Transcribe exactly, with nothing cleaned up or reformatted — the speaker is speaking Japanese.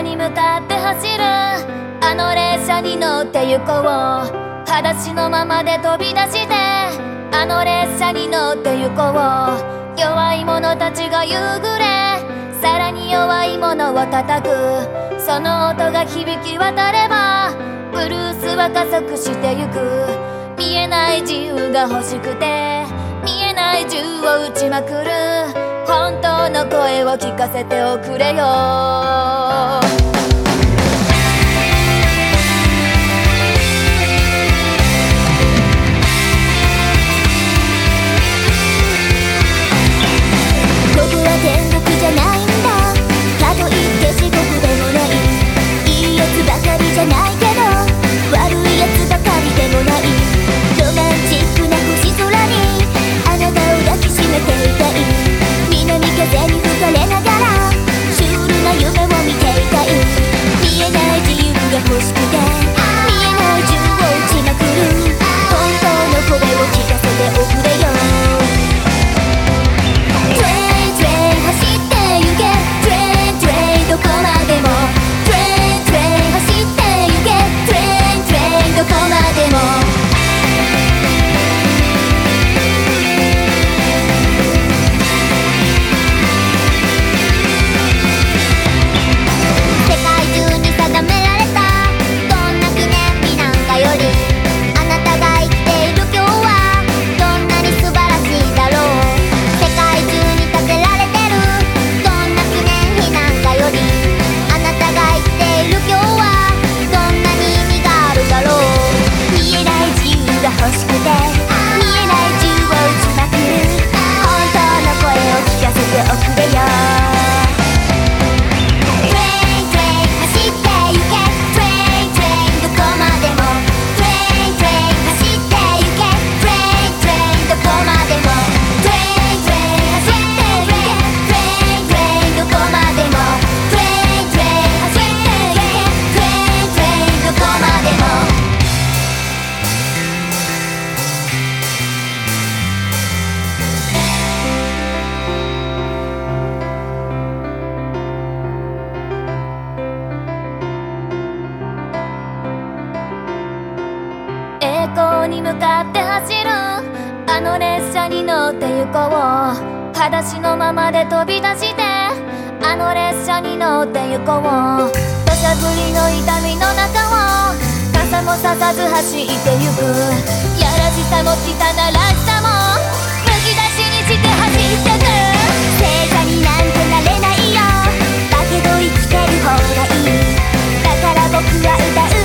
に向かって走るあの列車に乗って行こう。裸足のままで飛び出してあの列車に乗って行こう。弱い者たちが夕暮れ、さらに弱い者を叩く。その音が響き渡ればブルースは加速してゆく。見えない自由が欲しくて見えない銃を撃ちまくる。本当の声を聞かせておくれよ。僕は天国じゃないんだ、かといって地獄でもない。いいやつばかりじゃないけど悪いやつばかりでもない。ロマンチックな星空にあなたを抱きしめていたい。南風に吹かれながらシュールな夢を見ていたい。見えない自由が欲しくて見えない銃を撃ちまくる。本当の声を聞かせておくれよ。トレイントレイン走って行け、トレイントレインどこまでも。トレイントレイン走って行け、トレイントレインどこまでも。世界中に定められたどんな記念日なんかよりあなたが生きている今日はどんなに素晴らしいだろう。世界中に建てられてるどんな記念日なんかよりあなたが生きている今日はどんなに意味があるだろう。見えない自由が欲しくて見えない銃を撃ちまくる。本当の声を聞かせておくれよ。トレイントレイン走って行け、トレイントレインどこまでも。トレイントレイン走って行け、トレイントレインどこまでも。トレイントレイン走って行け、トレイントレインどこまでも。トレイントレイン走って行け、トレイントレインどこまでも。栄光に向かって走るあの列車に乗って行こう。裸足のままで飛び出してあの列車に乗って行こう。土砂降りの痛みの中を傘もささず走ってゆく。やらしさも汚らしさもむき出しにして走ってく。聖者になんてなれないよ、だけど生きてる方がいい。だから僕は歌う